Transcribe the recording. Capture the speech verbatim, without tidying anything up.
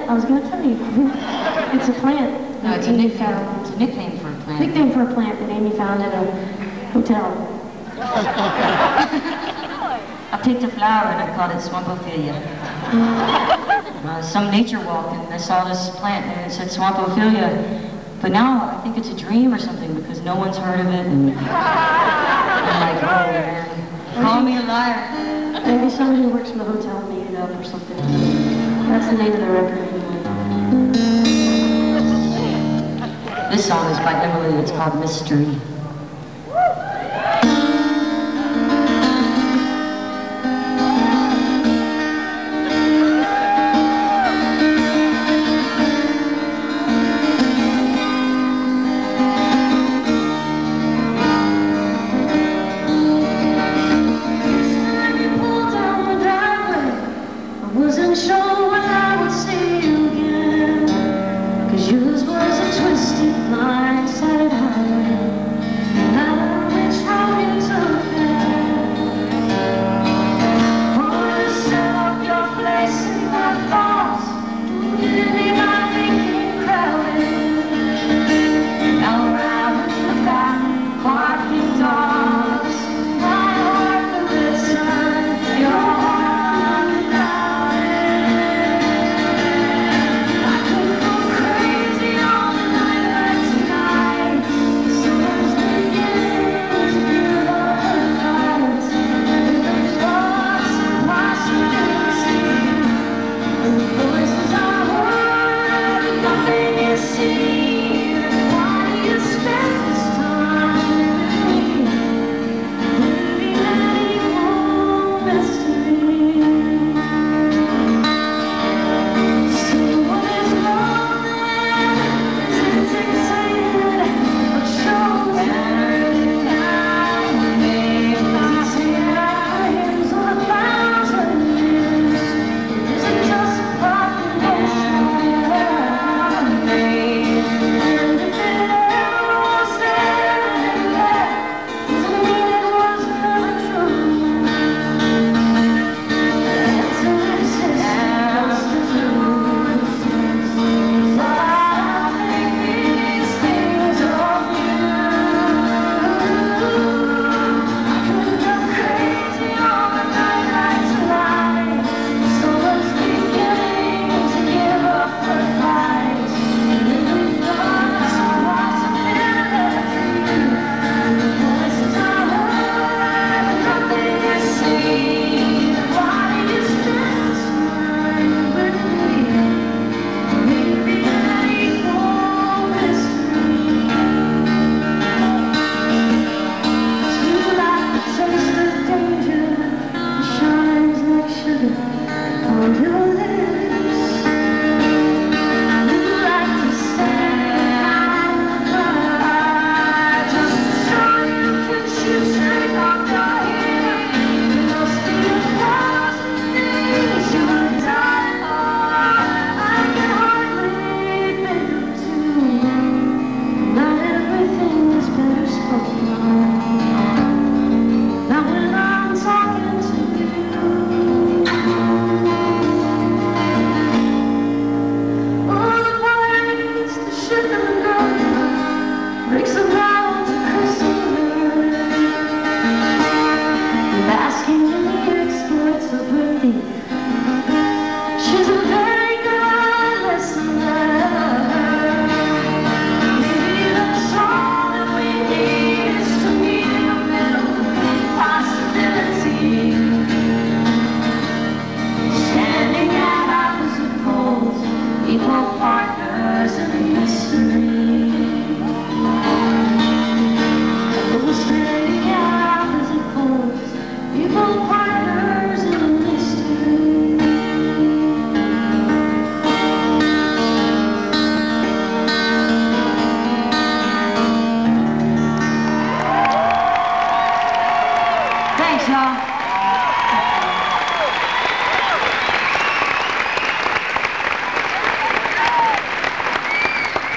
I was going to tell you. It's a plant. No, it's a Amy nickname. found. It's a nickname for a plant. Nickname for a plant that Amy found at a hotel. I picked a flower and I called it Swampophilia. uh, some nature walk and I saw this plant and it said Swampophilia. But now I think it's a dream or something because no one's heard of it. And I'm like, oh man, call me a liar. Maybe somebody who works in the hotel made it up or something. That's the name of the record anyway. This song is by Emily. It's called Mystery.